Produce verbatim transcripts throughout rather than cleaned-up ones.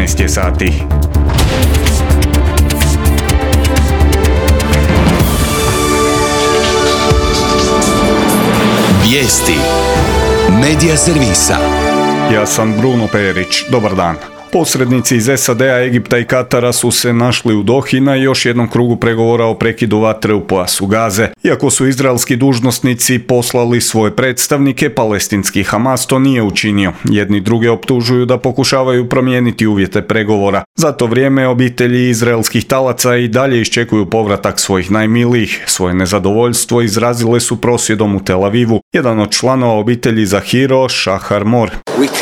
devetnaest je sati. Vijesti Medija servisa. Ja sam Bruno Perić. Dobar dan. Posrednici iz S A D-a, Egipta i Katara su se našli u Dohi na još jednom krugu pregovora o prekidu vatre u pojasu Gaze. Iako su izraelski dužnosnici poslali svoje predstavnike, palestinski Hamas to nije učinio. Jedni druge optužuju da pokušavaju promijeniti uvjete pregovora. Za to vrijeme obitelji izraelskih talaca i dalje iščekuju povratak svojih najmilijih. Svoje nezadovoljstvo izrazile su prosvjedom u Tel Avivu. Jedan od članova obitelji Zahiro, Shahar Mor.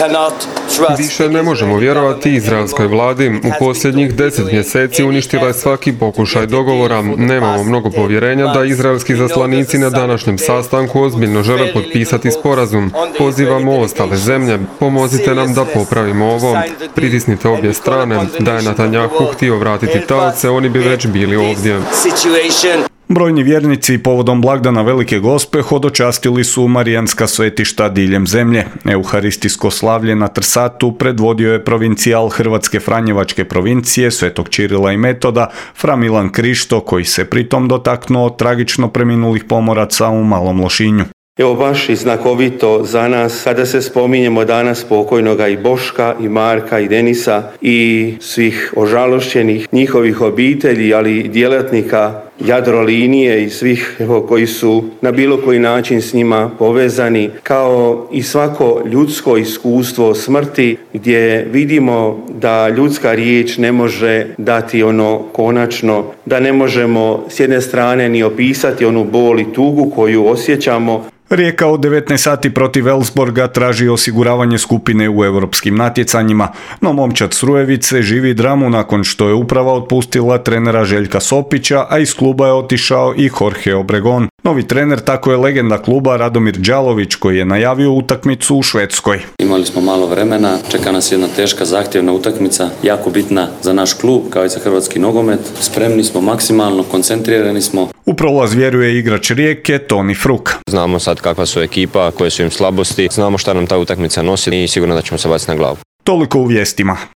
Više ne možemo vjerovati izraelskoj vladi. U posljednjih deset mjeseci uništila je svaki pokušaj dogovora. Nemamo mnogo povjerenja da izraelski zaslanici na današnjem sastanku ozbiljno žele potpisati sporazum. Pozivamo ostale zemlje, pomozite nam da popravimo ovo. Pritisnite obje strane. Da je Netanjahu htio vratiti taoce, oni bi već bili ovdje. Brojni vjernici povodom blagdana Velike Gospe hodočastili su marijanska svetišta diljem zemlje. Euharistijsko slavlje na Trsatu predvodio je provincijal Hrvatske Franjevačke provincije Svetog Čirila i Metoda, fra Milan Krišto, koji se pritom dotaknuo tragično preminulih pomoraca u Malom Lošinju. Evo baš i znakovito za nas kada se spominjemo danas pokojnoga i Boška i Marka i Denisa i svih ožalošćenih njihovih obitelji, ali i djelatnika Jadrolinije i svih evo, koji su na bilo koji način s njima povezani, kao i svako ljudsko iskustvo smrti gdje vidimo da ljudska riječ ne može dati ono konačno, da ne možemo s jedne strane ni opisati onu bol i tugu koju osjećamo. Rijeka od devetnaest sati protiv Elfsborga traži osiguravanje skupine u europskim natjecanjima, no momčad s Rujevice živi dramu nakon što je uprava otpustila trenera Željka Sopića, a iz kluba je otišao i Jorge Obregon. Novi trener tako je legenda kluba Radomir Đalović, koji je najavio utakmicu u Švedskoj. Imali smo malo vremena, čeka nas jedna teška, zahtjevna utakmica, jako bitna za naš klub kao i za hrvatski nogomet. Spremni smo maksimalno, koncentrirani smo. U prolaz vjeruje igrač Rijeke Toni Fruk. Znamo sad kakva su ekipa, koje su im slabosti, znamo šta nam ta utakmica nosi i sigurno da ćemo se baciti na glavu. Toliko u vijestima.